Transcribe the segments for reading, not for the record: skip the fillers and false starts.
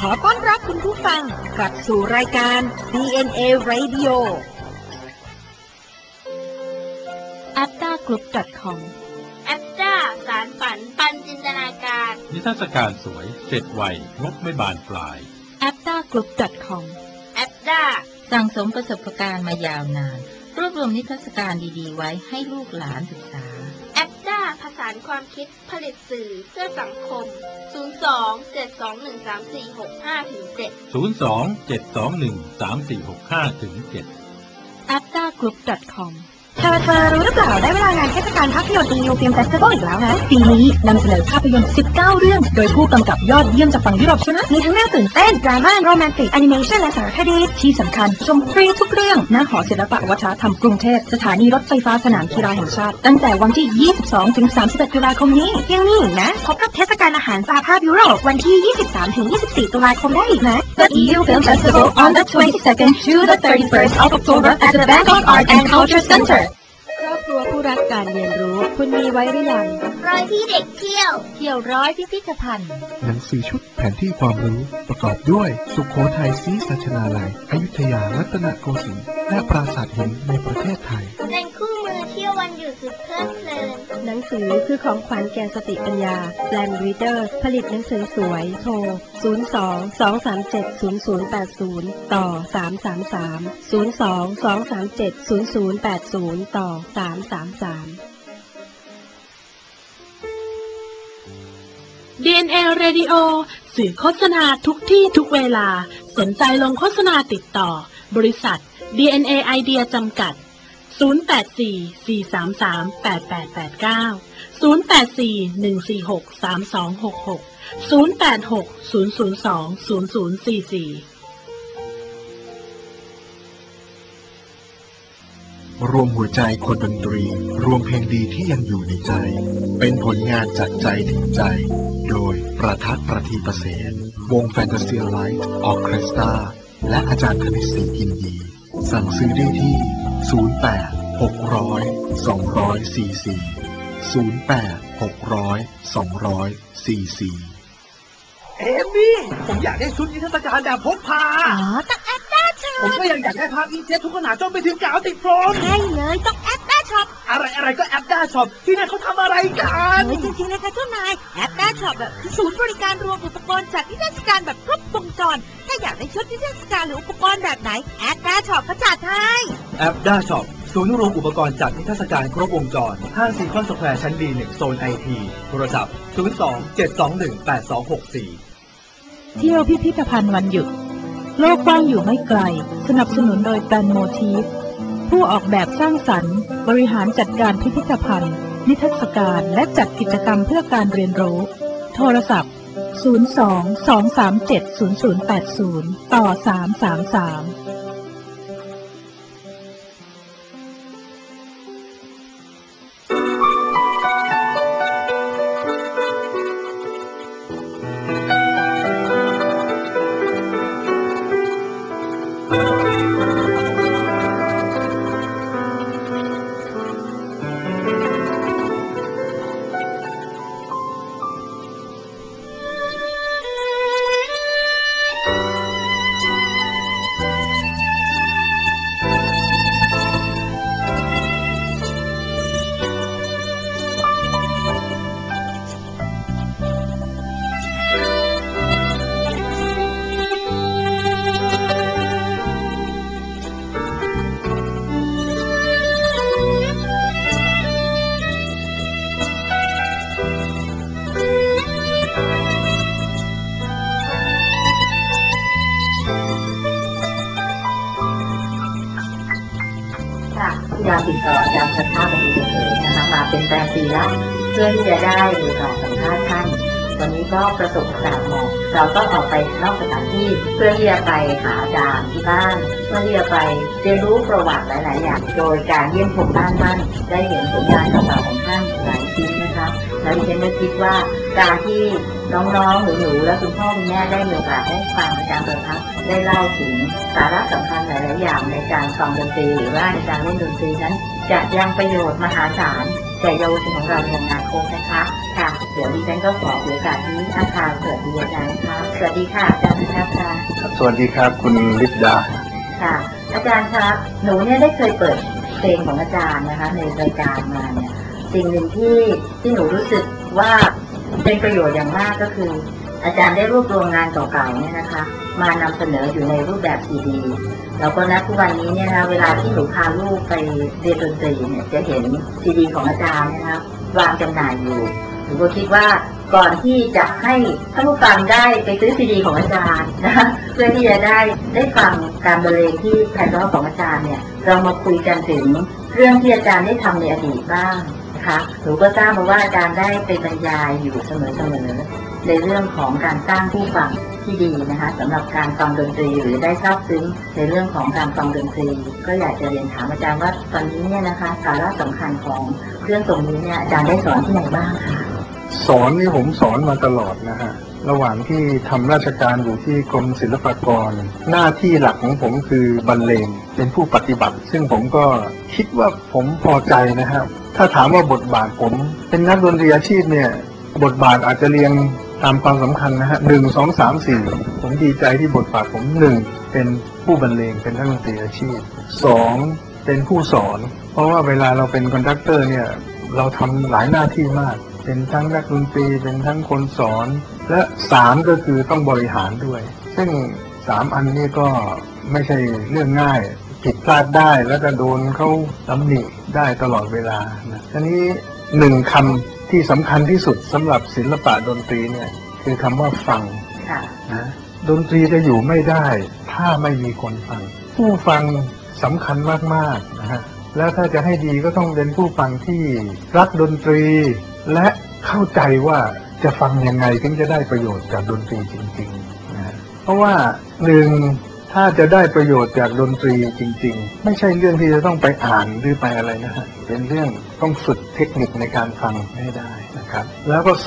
อต้อนรับคุณผู้ฟังกลับสู่รายการ DNA Radio aptagroup.com แอปจ้าสารฝันปันจินตนาการนิทรรศการสวยเสร็จไวงบไม่บานปลาย aptagroup.com แอปจ้าสั่งสมประสบการณ์มายาวนานรวบรวมนิทรรศการดีๆไว้ให้ลูกหลานศึกษาแอปจ้าผสานความคิดผลิตสื่อเพื่อสังคม 02-721-3465-7 aptagroup.com เธอรู้หรือเปล่าได้เวลางานเทศกาลภาพยนตร์ EU Film Festival อีกแล้วนะปีนี้นำเสนอภาพยนตร์19เรื่องโดยผู้กำกับยอดเยี่ยมจากฝั่งยุโรปชนะมีทั้งน่าตื่นเต้นดราม่าโรแมนติกแอนิเมชันและสารคดีที่สำคัญชมฟรีทุกเรื่องณหอศิลปวัฒนธรรมกรุงเทพสถานีรถไฟฟ้าสนามกีฬาแห่งชาติตั้งแต่วันที่22ถึง31ตุลาคมนี้ยังมีอีกนะพบกับเทศกาลอาหารสหภาพยุโรปวันที่23ถึง24ตุลาคมได้อีกนะ The EU Film Festival on the 22nd to the 31st of October at the Bangkok Art and Culture Centerครอบครัวผู้รักการเรียนรู้คุณมีไว้หรือยังร้อยที่เด็กเที่ยวร้อยพิพิธภัณฑ์หนังสือชุดแผนที่ความรู้ประกอบด้วยสุโขทัยศรีสัชนาลัยอยุธยารัตนโกสินทร์และปราสาทหินในประเทศไทยเป็นคู่มือเที่ยววันหยุดสุดเพลิดเพลินหนังสือคือของขวัญแก่สติปัญญาแบรนด์รีเดอร์ผลิตหนังสือสวยโทร02-237-0080ต่อ333 02-237-0080ต่อ333 DNA Radio สื่อโฆษณาทุกที่ทุกเวลาสนใจลงโฆษณาติดต่อบริษัท DNA Idea จำกัด 084-433-8889 084-146-3266 086-002-0044 รวมหัวใจคนดนตรีรวมเพลงดีที่ยังอยู่ในใจเป็นผลงานจากใจถึงใจโดยประทัดประทีปเสนวงแฟนตาเซียไลท์ออร์เคสตราและอาจารย์คณิตศรีกินดีสั่งซื้อได้ที่เอมี่ผมอยากได้ชุดนิทรรศการแบบพกพาต้องแอปด้าช็อปผมก็ยังอยากได้ภาพอินเทสทุกขนาดจนไปถึงกาวติดโฟมใช่เลยต้องแอปด้าช็อปอะไรก็แอปด้าช็อปที่นั่นเขาทำอะไรกันจริงๆเลยค่ะเจ้านายแอปด้าช็อปคือศูนย์บริการรวมอุปกรณ์จัดนิทรรศการแบบครบวงจรถ้าอยากได้ชุดนิทรรศการหรืออุปกรณ์แบบไหนแอปด้าช็อปเขาจัดให้แอปด้าช็อปศูนย์รวมอุปกรณ์จัดนิทรรศการครบวงจรห้างซีคอนสแควร์ชั้น B1 โซน IT โทรศัพท์02-721-8264 เที่ยวพิพิธภัณฑ์วันหยุดโลกกว้างอยู่ไม่ไกลสนับสนุนโดยแบรนด์โมทีฟผู้ออกแบบสร้างสรรค์บริหารจัดการพิพิธภัณฑ์นิทรรศการและจัดกิจกรรมเพื่อการเรียนรู้โทรศัพท์02-237-0080ต่อ333 ยาติดต่ออาจารย์ชัชชาติบดีเฉลิมนะคะมาเป็นแปดปีแล้วเพื่อที่จะได้ติดต่อสัมภาษณ์ท่านวันนี้ก็ประสบการณ์เหมาะเราก็ออกไปนอกสถานที่เพื่อที่จะไปหาอาจารย์ที่บ้านเพื่อที่จะไปเรียนรู้ประวัติหลายๆอย่างโดยการเยี่ยมชมบ้านท่านได้เห็นผลงานเก่าๆของท่านหลายชิ้นนะคะแล้วดิฉันก็คิดว่าการที่น้องๆหนูๆและคุณพ่อคุณแม่ได้มีโอกาสได้ฟังอาจารย์ประทับได้เล่าถึงสาระสำคัญหลายๆอย่างในการฟังดนตรีหรือว่าในการเล่นดนตรีนั้นจะยังประโยชน์มหาศาลแก่เยาวชนของเราในอนาคตนะคะค่ะเดี๋ยวดิฉันก็ขอโอกาสนี้อาจารย์สวัสดีอาจารย์ค่ะสวัสดีค่ะอาจารย์นะคะสวัสดีครับคุณลิปดาค่ะอาจารย์คะหนูเนี่ยได้เคยเปิดเพลงของอาจารย์นะคะในรายการมาเนี่ยสิ่งหนึ่งที่หนูรู้สึกว่าเป็นประโยชน์อย่างมากก็คืออาจารย์ได้รวบรวมงานเก่าๆเนี่ยนะคะมานำเสนออยู่ในรูปแบบซีดีแล้วก็ณทุกวันนี้เนี่ยนะเวลาที่หนูพาลูกไปเรียนดนตรีเนี่ยจะเห็นซีดีของอาจารย์นะคะวางจำหน่ายอยู่หนูก็คิดว่าก่อนที่จะให้ท่านผู้ฟังได้ไปซื้อซีดีของอาจารย์นะคะเพื่อที่จะได้ฟังการบรรเลงที่ไพเราะของอาจารย์เนี่ยเรามาคุยกันถึงเรื่องที่อาจารย์ได้ทำในอดีตบ้างนะคะหนูก็ทราบมาว่าอาจารย์ได้ไปบรรยายอยู่เสมอในเรื่องของการสร้างผู้ฟังที่ดีนะคะสำหรับการฟังดนตรีหรือได้ทราบซึ้งในเรื่องของการฟังดนตรีก็อยากจะเรียนถามอาจารย์ว่าตอนนี้เนี่ยนะคะสาระสำคัญของเรื่องตรงนี้เนี่ยอาจารย์ได้สอนที่ไหนบ้างคะสอนนี่ผมสอนมาตลอดนะฮะระหว่างที่ทำราชการอยู่ที่กรมศิลปากรหน้าที่หลักของผมคือบรรเลงเป็นผู้ปฏิบัติซึ่งผมก็คิดว่าผมพอใจนะครับถ้าถามว่าบทบาทผมเป็นนักดนตรีอาชีพเนี่ยบทบาทอาจจะเรียงตามความสำคัญนะฮะ1 2 3 4ผมดีใจที่บทบาทผม1เป็นผู้บรรเลงเป็นนักดนตรีอาชีพ2เป็นผู้สอนเพราะว่าเวลาเราเป็นคอนดักเตอร์เนี่ยเราทำหลายหน้าที่มากเป็นทั้งนักดนตรีเป็นทั้งคนสอนและ3ก็คือต้องบริหารด้วยซึ่ง3อันนี้ก็ไม่ใช่เรื่องง่ายผิดพลาดได้แล้วก็โดนเขาตำหนิได้ตลอดเวลานะทีนี้1คำที่สำคัญที่สุดสำหรับศิลปะดนตรีเนี่ยคือคำว่าฟังนะดนตรีจะอยู่ไม่ได้ถ้าไม่มีคนฟังผู้ฟังสำคัญมากๆนะฮะแล้วถ้าจะให้ดีก็ต้องเป็นผู้ฟังที่รักดนตรีและเข้าใจว่าจะฟังยังไงถึงจะได้ประโยชน์จากดนตรีจริงๆนะเพราะว่าถ้าจะได้ประโยชน์จากดนตรีจริงๆไม่ใช่เรื่องที่จะต้องไปอ่านหรือไปอะไรนะฮะเป็นเรื่องต้องฝึกเทคนิคในการฟังให้ได้นะครับแล้วก็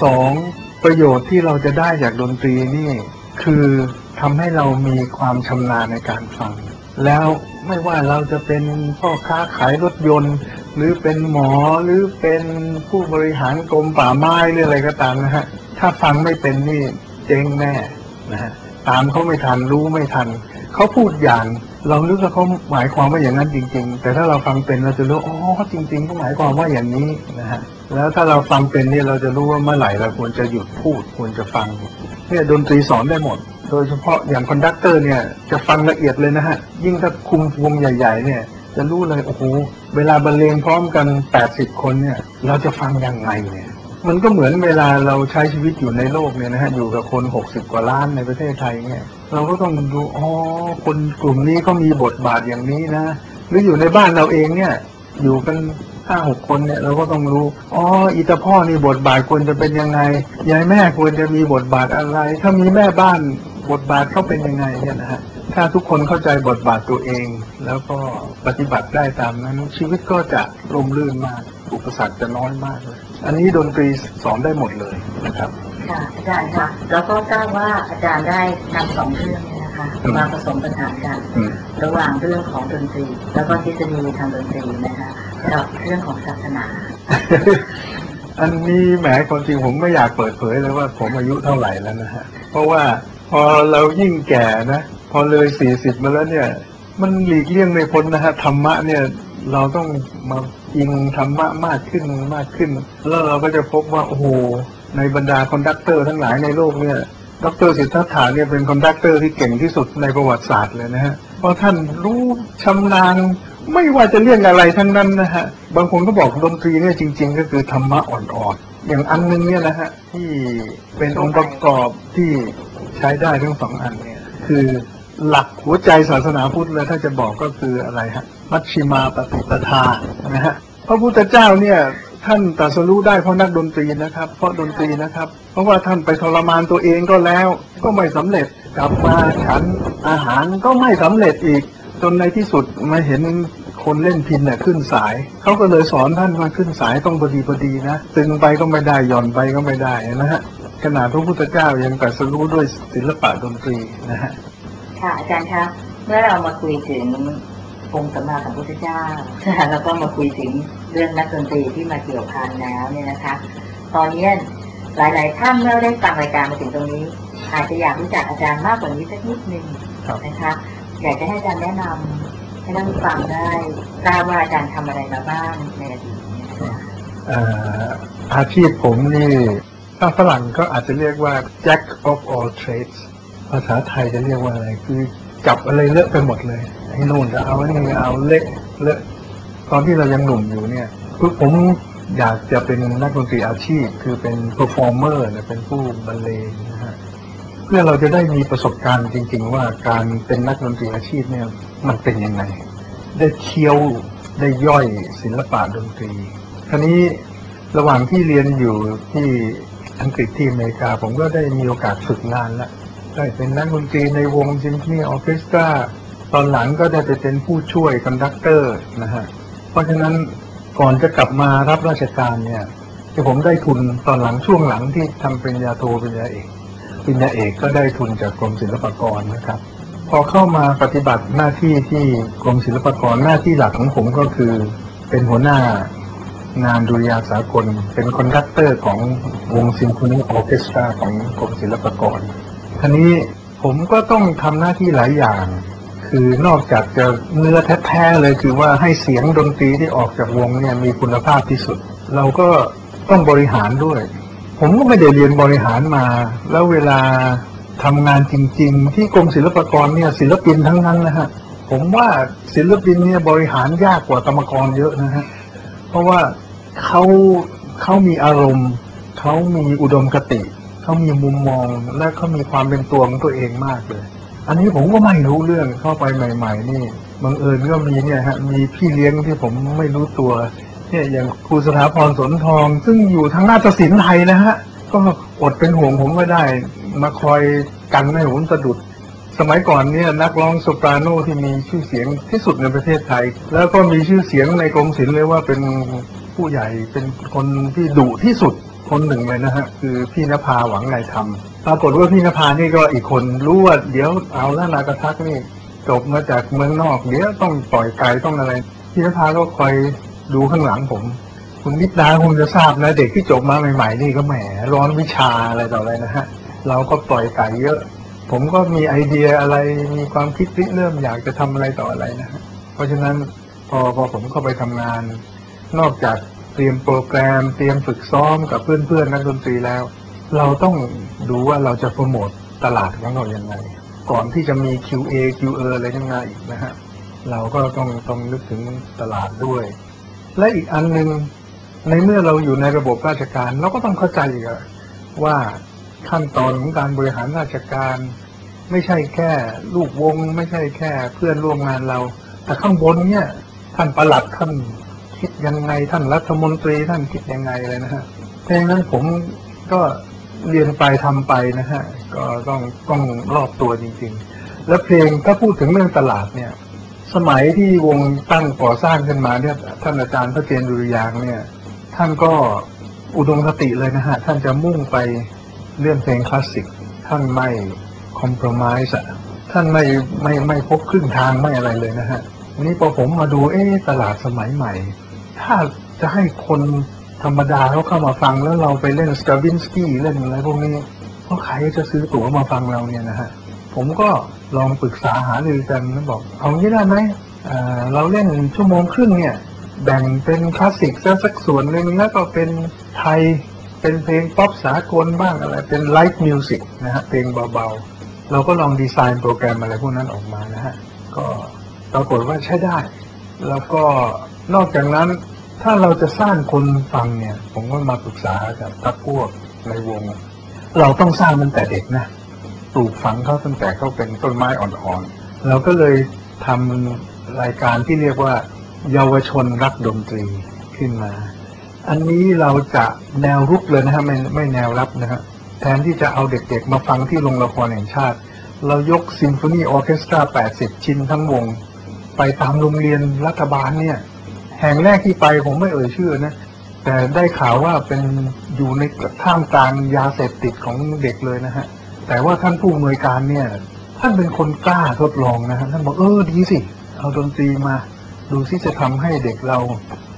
2ประโยชน์ที่เราจะได้จากดนตรีนี่คือทำให้เรามีความชำนาญในการฟังแล้วไม่ว่าเราจะเป็นพ่อค้าขายรถยนต์หรือเป็นหมอหรือเป็นผู้บริหารกรมป่าไม้หรืออะไรก็ตามนะฮะถ้าฟังไม่เป็นนี่เจ๊งแน่นะฮะตามเขาไม่ทันรู้ไม่ทันเขาพูดอย่างเรานึกว่าเขาหมายความว่าอย่างนั้นจริงๆแต่ถ้าเราฟังเป็นเราจะรู้อ๋อจริงๆเขาหมายความว่าอย่างนี้นะฮะแล้วถ้าเราฟังเป็นเนี่ยเราจะรู้ว่าเมื่อไหร่เราควรจะหยุดพูดควรจะฟังเนี่ยดนตรีสอนได้หมดโดยเฉพาะอย่างคอนดักเตอร์เนี่ยจะฟังละเอียดเลยนะฮะยิ่งถ้าคุมวงใหญ่ๆเนี่ยจะรู้เลยโอ้โหเวลาบรรเลงพร้อมกัน80คนเนี่ยเราจะฟังยังไงเนี่ยมันก็เหมือนเวลาเราใช้ชีวิตอยู่ในโลกเนี่ยนะฮะอยู่กับคน60 กว่าล้านในประเทศไทยเนี่ยเราก็ต้องดูอ๋อคนกลุ่มนี้ก็มีบทบาทอย่างนี้นะหรืออยู่ในบ้านเราเองเนี่ยอยู่กัน5-6 คนเนี่ยเราก็ต้องรู้อ๋ออีตาพ่อนี่บทบาทควรจะเป็นยังไงยายแม่ควรจะมีบทบาทอะไรถ้ามีแม่บ้านบทบาทเขาเป็นยังไงเนี่ยนะฮะถ้าทุกคนเข้าใจบทบาทตัวเองแล้วก็ปฏิบัติได้ตามนั้นชีวิตก็จะร่มรื่นมากอุปสรรคจะน้อยมากเลยอันนี้ดนตรีสอนได้หมดเลยนะครับค่ะอาจารย์ค่ะแล้วก็ทราบว่าอาจารย์ได้นำ2เรื่องนะคะมาผสมประสานกันระหว่างเรื่องของดนตรีแล้วก็ทฤษฎีทางดนตรีนะคะกับเรื่องของศาสนาอันนี้แหมความจริงผมไม่อยากเปิดเผยเลยว่าผมอายุเท่าไหร่แล้วนะฮะเพราะว่าพอเรายิ่งแก่นะพอเลย40มาแล้วเนี่ยมันหลีกเลี่ยงไม่พ้นนะฮะธรรมะเนี่ยเราต้องมาอิงธรรมะมากขึ้นแล้วเราก็จะพบว่าโอ้โหในบรรดาคอนดักเตอร์ทั้งหลายในโลกเนี่ยดร.สิทธัตถะเนี่ยเป็นคอนดักเตอร์ที่เก่งที่สุดในประวัติศาสตร์เลยนะฮะเพราะท่านรู้ชำนาญไม่ว่าจะเรื่องอะไรทั้งนั้นนะฮะบางคนก็บอกดนตรีเนี่ยจริงๆก็คือธรรมะอ่อนๆอย่างอันนึงเนี่ยนะฮะที่เป็นองค์ประกอบที่ใช้ได้ทั้ง2อันเนี่ยคือหลักหัวใจศาสนาพุทธเลยถ้าจะบอกก็คืออะไรฮะมัชฌิมาปฏิปทานะฮะพระพุทธเจ้าเนี่ยท่านตรัสรู้ได้เพราะนักดนตรีนะครับเพราะดนตรีนะครับเพราะว่าท่านไปทรมานตัวเองก็แล้วก็ไม่สำเร็จกลับมาฉันอาหารก็ไม่สำเร็จอีกจนในที่สุดมาเห็นคนเล่นพิณเนี่ยขึ้นสายเขาก็เลยสอนท่านว่าขึ้นสายต้องพอดีนะตึงไปก็ไม่ได้หย่อนไปก็ไม่ได้นะฮะขนาดพระพุทธเจ้ายังตรัสรู้ด้วยศิลปะดนตรีนะฮะค่ะอาจารย์คะเมื่อเรามาคุยถึงองค์สัมมาสัมพุทธเจ้าแล้วก็มาคุยถึงเรื่องนักดนตรีที่มาเกี่ยวพันแล้วเนี่ยนะคะตอนนี้หลายๆท่านเมื่อได้ฟังรายการมาถึงตรงนี้อาจจะอยากรู้จักอาจารย์มากกว่านี้สักนิดนึงนะคะอยากจะให้อาจารย์แนะนำให้ท่านผู้ฟังได้ทราบว่าอาจารย์ทำอะไรมาบ้างในอดีตอาชีพผมนี่ถ้าฝรั่งก็อาจจะเรียกว่า Jack of all trades ภาษาไทยจะเรียกว่าอะไรคือจับอะไรเลอะไปหมดเลยไอ้นู่นจะเอาไอ้นี่เอาเลอะตอนที่เรายังหนุ่มอยู่เนี่ยคือผมอยากจะเป็นนักดนตรีอาชีพคือเป็น performer เนี่ยเป็นผู้บรรเลงนะฮะเพื่อเราจะได้มีประสบการณ์จริงๆว่าการเป็นนักดนตรีอาชีพเนี่ยมันเป็นยังไงได้เคี้ยวได้ย่อยศิลปะดนตรีคราวนี้ระหว่างที่เรียนอยู่ที่อังกฤษที่อเมริกาผมก็ได้มีโอกาสฝึกงานแล้วได้เป็นนักดนตรีในวงซิมโฟนีออร์เคสตราตอนหลังก็ได้ไปเป็นผู้ช่วยคอนดักเตอร์นะฮะเพราะฉะนั้นก่อนจะกลับมารับราชการเนี่ยที่ผมได้ทุนตอนหลังช่วงหลังที่ทำปริญญาโทปริญญาเอกก็ได้ทุนจากกรมศิลปากรนะครับพอเข้ามาปฏิบัติหน้าที่ที่กรมศิลปากรหน้าที่หลักของผมก็คือเป็นหัวหน้างานดุริยางค์สากลเป็นคอนดักเตอร์ของวงซิมโฟนีออร์เคสตราของกรมศิลปากรทีนี้ผมก็ต้องทำหน้าที่หลายอย่างคือนอกจากจะเนื้อแท้ๆเลยคือว่าให้เสียงดนตรีที่ออกจากวงเนี่ยมีคุณภาพที่สุดเราก็ต้องบริหารด้วยผมก็ไม่ได้เรียนบริหารมาแล้วเวลาทำงานจริงๆที่กรมศิลปากรเนี่ยศิลปินทั้งนั้นนะฮะผมว่าศิลปินเนี่ยบริหารยากกว่ากรรมกรเยอะนะฮะเพราะว่าเขามีอารมณ์เขามีอุดมคติเขามีมุมมองและเขามีความเป็นตัวของตัวเองมากเลยอันนี้ผมก็ไม่รู้เรื่องเข้าไปใหม่ๆนี่บังเอิญก็มีเนี่ยฮะมีพี่เลี้ยงที่ผมไม่รู้ตัวเนี่ยอย่างครูสถาพรสนทองซึ่งอยู่ทางนาฏศิลป์ไทยนะฮะก็อดเป็นห่วงผมไม่ได้มาคอยกันไม่ให้ผมสะดุดสมัยก่อนเนี่ยนักร้องโซปราโนที่มีชื่อเสียงที่สุดในประเทศไทยแล้วก็มีชื่อเสียงในกรมศิลป์เลยว่าเป็นผู้ใหญ่เป็นคนที่ดุที่สุดคนหนึ่งเลยนะฮะคือพี่ณภาหวังในธรรมปรากฏว่าพี่ณภานี่ก็อีกคนรู้ว่าเดี๋ยวเอาละนากทักนี่จบมาจากเมืองนอกเดี๋ยวต้องปล่อยไกลต้องอะไรพี่ณภาก็คอยดูข้างหลังผมคุณนิดดาคงจะทราบนะเด็กที่จบมาใหม่ๆนี่ก็แหมร้อนวิชาอะไรต่ออะไรนะฮะเราก็ปล่อยไก่เยอะผมก็มีไอเดียอะไรมีความคิดเริ่มอยากจะทำอะไรต่ออะไรนะฮะเพราะฉะนั้นพอผมเข้าไปทำงานนอกจากเตรียมโปรแกรมเตรียมฝึกซ้อมกับเพื่อนๆนักดนตรีแล้วเราต้องดูว่าเราจะโปรโมทตลาดของเราอย่างไรก่อนที่จะมี QA QE อะไรทั้งนั้นอีกนะฮะเราก็ต้องนึกถึงตลาดด้วยและอีกอันนึงในเมื่อเราอยู่ในระบบราชการเราก็ต้องเข้าใจอีกว่าขั้นตอนของการบริหารราชการไม่ใช่แค่ลูกวงไม่ใช่แค่เพื่อนร่วมงานเราแต่ข้างบนเนี่ยท่านปลัดท่านคิดยังไงท่านรัฐมนตรีท่านคิดยังไงเลยนะฮะเพราะฉะนั้นผมก็เรียนไปทำไปนะฮะก็ต้องรอบตัวจริงๆแล้วเพลงถ้าพูดถึงเรื่องตลาดเนี่ยสมัยที่วงตั้งก่อสร้างขึ้นมาเนี่ยท่านอาจารย์พระเจนดุริยางค์เนี่ยท่านก็อุดมคติเลยนะฮะท่านจะมุ่งไปเรื่องเพลงคลาสสิกท่านไม่คอมโพรไมซ์ท่านไม่พบครึ่งทางไม่อะไรเลยนะฮะนี่พอผมมาดูตลาดสมัยใหม่ถ้าจะให้คนธรรมดาเขาเข้ามาฟังแล้วเราไปเล่นสตราวินสกี้เล่นอะไรพวกนี้เพราะใครจะซื้อตั๋วมาฟังเราเนี่ยนะฮะผมก็ลองปรึกษาหารือกันแล้วบอกเอางี้ได้ไหมเราเล่นชั่วโมงครึ่งเนี่ยแบ่งเป็นคลาสสิกสักส่วนหนึ่งแล้วก็เป็นไทยเป็นเพลงป๊อปสากลบ้างอะไรเป็นไลฟ์มิวสิกนะฮะเพลงเบาๆเราก็ลองดีไซน์โปรแกรมอะไรพวกนั้นออกมานะฮะก็ปรากฏว่าใช้ได้แล้วก็นอกจากนั้นถ้าเราจะสร้างคนฟังเนี่ยผมก็มาปรึกษากับพรรคพวกในวงเราต้องสร้างตั้งแต่เด็กนะปลูกฝังเขาตั้งแต่เขาเป็นต้นไม้อ่อนๆเราก็เลยทำรายการที่เรียกว่าเยาวชนรักดนตรีขึ้นมาอันนี้เราจะแนวรุกเลยนะฮะไม่แนวรับนะฮะแทนที่จะเอาเด็กๆมาฟังที่โรงละครแห่งชาติเรายกซิมโฟนีออร์เคสตรา80ชิ้นทั้งวงไปตามโรงเรียนรัฐบาลเนี่ยแห่งแรกที่ไปผมไม่เอ่ยชื่อนะแต่ได้ข่าวว่าเป็นอยู่ในท่ามกลางยาเสพติดของเด็กเลยนะฮะแต่ว่าท่านผู้อำนวยการเนี่ยท่านเป็นคนกล้าทดลองนะฮะท่านบอกดีสิเอาดนตรีมาดูที่จะทำให้เด็กเรา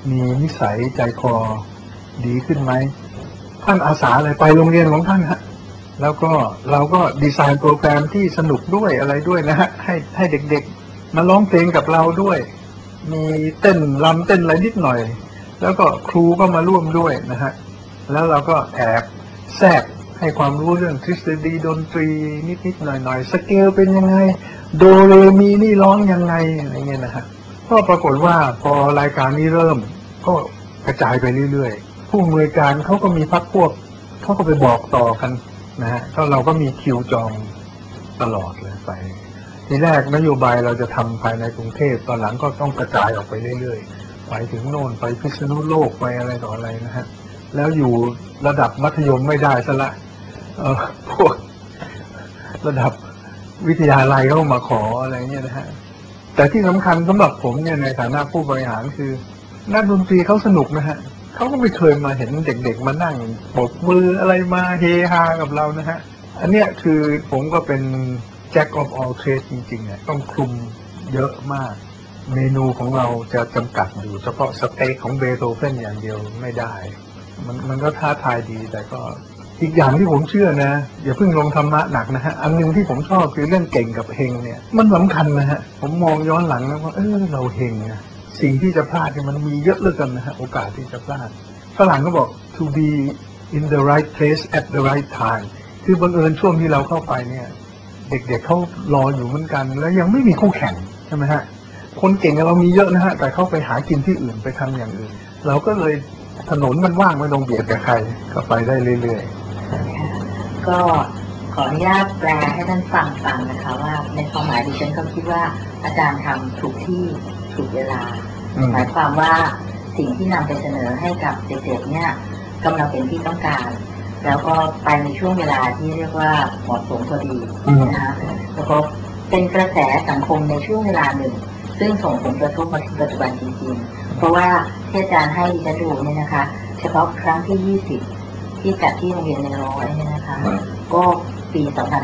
มีนิสัยใจคอดีขึ้นไหมท่านอาสาเลยไปโรงเรียนของท่านฮะแล้วก็เราก็ดีไซน์โปรแกรมที่สนุกด้วยอะไรด้วยนะฮะให้เด็กๆมาร้องเพลงกับเราด้วยมีเต้นรำเต้นอะไรนิดหน่อยแล้วก็ครูก็มาร่วมด้วยนะฮะแล้วเราก็แอบแทรกให้ความรู้เรื่องทฤษฎีดนตรีนิดๆหน่อยๆสเกลเป็นยังไงโดเรมีนี่ร้องยังไงอะไรเงี้ยนะฮะก็ปรากฏว่าพอรายการนี้เริ่มก็กระจายไปเรื่อยๆผู้อำนวยการเขาก็มีพรรคพวกเขาก็ไปบอกต่อกันนะฮะก็เราก็มีคิวจองตลอดเลยไปทีแรกนโยบายเราจะทำภายในกรุงเทพตอนหลังก็ต้องกระจายออกไปเรื่อยๆไปถึงโน่นไปพิษณุโลกไปอะไรต่ออะไรนะฮะแล้วอยู่ระดับมัธยมไม่ได้ซะละพวกระดับวิทยาลัยเข้ามาขออะไรเงี้ยนะฮะแต่ที่สำคัญสำหรับผมเนี่ยในฐานะผู้บริหารคือนักดนตรีเขาสนุกนะฮะเขาก็ไม่เคยมาเห็นเด็กๆมานั่งปรบมืออะไรมาเฮฮากับเรานะฮะอันเนี้ยคือผมก็เป็น Jack of all trades จริงๆเนี่ยต้องคลุมเยอะมากเมนูของเราจะจำกัดอยู่เฉพาะสเต็กของเบโธเฟนอย่างเดียวไม่ได้มันก็ท้าทายดีแต่ก็อีกอย่างที่ผมเชื่อนะอย่าเพิ่งลงธรรมะหนักนะฮะอันนึงที่ผมชอบคือเรื่องเก่งกับเฮงเนี่ยมันสำคัญนะฮะผมมองย้อนหลังแล้วว่าเราเฮงนะสิ่งที่จะพลาดเนี่ยมันมีเยอะเหลือเกินนะฮะโอกาสที่จะพลาดฝรั่งก็บอก to be in the right place at the right time คือบังเอิญช่วงที่เราเข้าไปเนี่ยเด็กๆเขารออยู่เหมือนกันแล้วยังไม่มีคู่แข่งใช่ไหมฮะคนเก่งเรามีเยอะนะฮะแต่เขาไปหากินที่อื่นไปทำอย่างอื่นเราก็เลยถนนมันว่างไม่ต้องเบียดกับใครก็ไปได้เรื่อยๆก็ขออนุญาตแปลให้ท่านฟังนะคะว่าในความหมายดิฉันก็คิดว่าอาจารย์ทำถูกที่ถูกเวลาหมายความว่าสิ่งที่นำไปเสนอให้กับเด็กๆเนี่ยกำลังเป็นที่ต้องการแล้วก็ไปในช่วงเวลาที่เรียกว่าเหมาะสมพอดีนะคะแล้วก็เป็นกระแสสังคมในช่วงเวลาหนึ่งซึ่งส่งผลกระทบมาถึงปัจจุบันจริงๆเพราะว่าที่อาจารย์ให้ดิฉันดูเนี่ยนะคะเฉพาะครั้งที่20ที่จัดที่โรงเรียนในร้อยเนี่ยนะคะก็ปี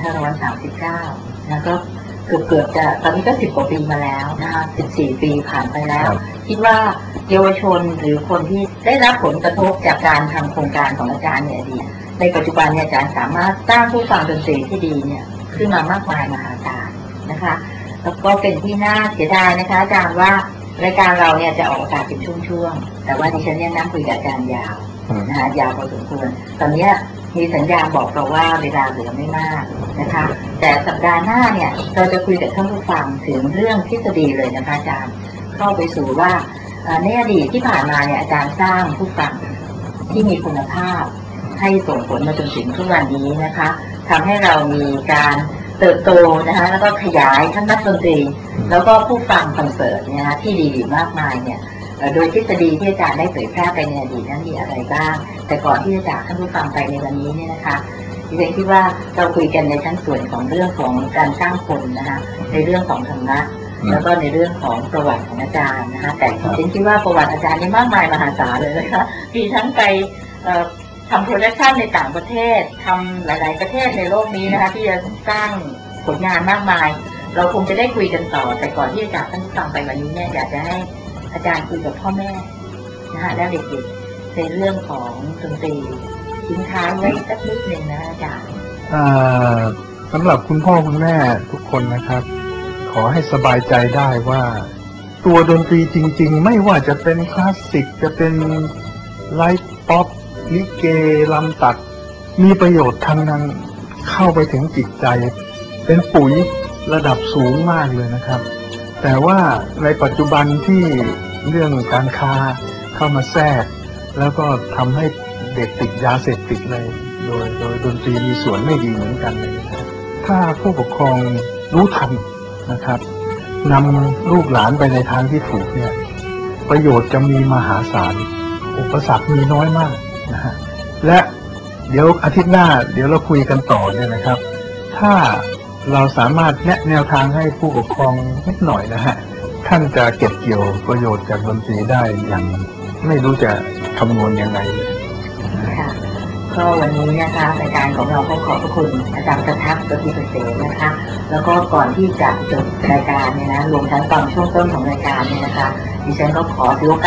2539นะก็เกือบจะตอนนี้ก็10 กว่าปีมาแล้วนะคะ14 ปีผ่านไปแล้วคิดว่าเยาวชนหรือคนที่ได้รับผลกระทบจากการทำโครงการของอาจารย์ในอดีตในปัจจุบันเนี่ยอาจารย์สามารถสร้างผู้ฟังดนตรีที่ดีเนี่ยขึ้นมามากมายมหาศาลนะคะแล้วก็เป็นที่น่าเสียดายนะคะอาจารย์ว่ารายการเราเนี่ยจะออกอากาศเป็นช่วงๆแต่ว่าดิฉันเนี่ยนั่งคุยกับอาจารย์ยาวนะคะยาวพอสมควรตอนนี้มีสัญญาณบอกเราว่าเวลาเหลือไม่มากนะคะแต่สัปดาห์หน้าเนี่ยเราจะคุยกับท่านผู้ฟังถึงเรื่องทฤษฎีเลยนะคะอาจารย์เข้าไปสู่ว่าในอดีตที่ผ่านมาเนี่ยอาจารย์สร้างผู้ฟังที่มีคุณภาพให้ส่งผลมาจนถึงทุกวันนี้นะคะทำให้เรามีการเติบโตนะคะแล้วก็ขยายทั้งนักดนตรีแล้วก็ผู้ฟังคอนเสิร์ตนะคะที่ดีๆมากมายเนี่ยโดยทฤษฎีที่อาจารย์ได้เผยแพร่ไปในอดีตนั้นมีอะไรบ้างแต่ก่อนที่จะจากท่านผู้ฟังไปในวันนี้เนี่ยนะคะดิฉันคิดว่าเราคุยกันในชั้นส่วนของเรื่องของการสร้างคนนะคะในเรื่องของธรรมะแล้วก็ในเรื่องของประวัติของอาจารย์นะคะแต่ดิฉันคิดว่าประวัติอาจารย์นี่มากมายมหาศาลเลยนะคะมีทั้งไปทำโปรดักชันในต่างประเทศทำหลายๆประเทศในโลกนี้นะคะที่จะสร้างผลงานมากมายเราคงจะได้คุยกันต่อแต่ก่อนที่จะจากท่านผู้ฟังไปวันนี้เนี่ยอยากจะให้อาจารย์คุยกับพ่อแม่นะคะและเด็กๆในเรื่องของดนตรีทิ้งท้ายไว้สักนิดหนึ่งนะอาจารย์สำหรับคุณพ่อคุณแม่ทุกคนนะครับขอให้สบายใจได้ว่าตัวดนตรีจริงๆไม่ว่าจะเป็นคลาสสิกจะเป็นไลท์ป๊อปลิเกลำตัดมีประโยชน์ทั้งนั้นเข้าไปถึงจิตใจเป็นปุ๋ยระดับสูงมากเลยนะครับแต่ว่าในปัจจุบันที่เรื่องการค้าเข้ามาแทรกแล้วก็ทำให้เด็กติดยาเสพติดเลยโดยดนตรีมีส่วนไม่ดีเหมือนกันเลยนะครับถ้าผู้ปกครองรู้ทันนะครับนำลูกหลานไปในทางที่ถูกเนี่ยประโยชน์จะมีมหาศาลอุปสรรคมีน้อยมากนะฮะและเดี๋ยวอาทิตย์หน้าเดี๋ยวเราคุยกันต่อเนี่ยนะครับถ้าเราสามารถแนะแนวทางให้ผู้ปกครองนิดหน่อยนะฮะท่านจะเก็บเกี่ยวประโยชน์จากดนตรีได้อย่างไม่รู้จะคำนวณยังไงค่ะก็วันนี้นะคะรายการของเราก็ขอบพระคุณอาจารย์ประทับประทีปเสนนะคะแล้วก็ก่อนที่จะจบรายการเนี่ยนะรวมทั้งตอนช่วงต้นของรายการเนี่ยนะคะดิฉันก็ขอถือโอกาส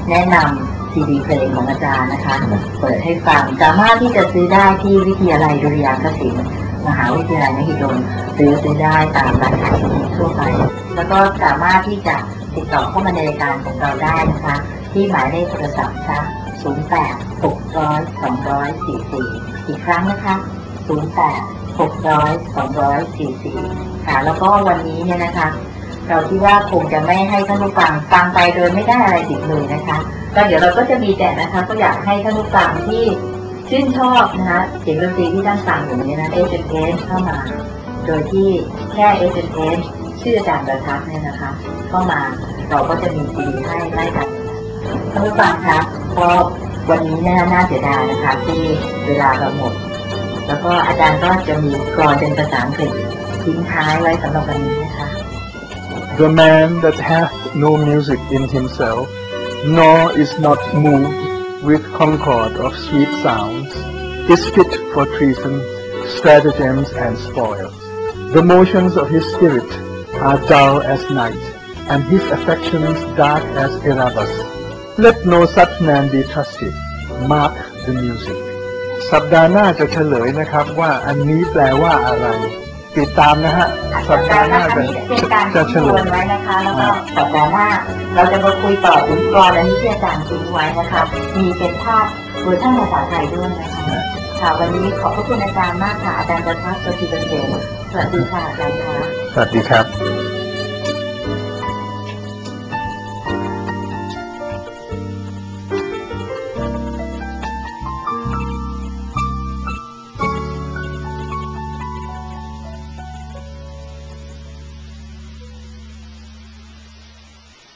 แนะนำซีดีเพลงของอาจารย์นะคะเปิดให้ฟังสามารถที่จะซื้อได้ที่วิทยาลัยดุริยางคศิลป์มหาวิทยาลัยมหิดลหรือซื้อได้ตามร้านขายซีดีทั่วไปแล้วก็สามารถที่จะติดต่อเข้ามาในรายการของเราได้นะคะที่หมายเลขโทรศัพท์ค่ะ08-600-244อีกครั้งนะคะ08-600-244ค่ะแล้วก็วันนี้เนี่ยนะคะเราคิดว่าคงจะไม่ให้ท่านผู้ฟังฟังไปโดยไม่ได้อะไรติดเลยนะคะก็เดี๋ยวเราก็จะมีแต่นะคะก็อยากให้ท่านผู้ฟังที่ชื่นชอบนะคะเสียงดนตรีที่ท่านฟังอยู่นี้นะ SMS เข้ามาโดยที่แค่ SMS ชื่ออาจารย์ประทับเนี่ยนะคะเข้ามาเราก็จะมีซีดีให้ไล่กันท่านผู้ฟังคะก็วันนี้เนี่ยน่าเสียดายนะคะที่เวลาเราหมดแล้วก็อาจารย์ก็จะมีกลอนเป็นภาษาอังกฤษทิ้งท้ายไว้สำหรับวันนี้นะคะ The man that hath no music in himself, nor is not moved with concord of sweet sounds, is fit for treason, stratagems, and spoils. The motions of his spirit are dull as night, and his affections dark as Erebus. Let no such man be trusted. Mark the music. สัปดาห์หน้าจะเฉลยนะครับว่าอันนี้แปลว่าอะไรติดตามนะฮะสัปดาห์หน้าจะเฉลยไว้นะคะแล้วก็สัปดาห์หน้าเราจะมาคุยต่อถึงกลอนอันนี้ที่อาจารย์ทิ้งไว้นะคะมีเป็นภาพเวอร์ชันภาษาไทยด้วยนะคะค่ะวันนี้ขอบพระคุณอาจารย์มากค่ะอาจารย์ประทับ ประสิทธิ์เกษมสวัสดีค่ะอาจารย์ค่ะสวัสดีครับ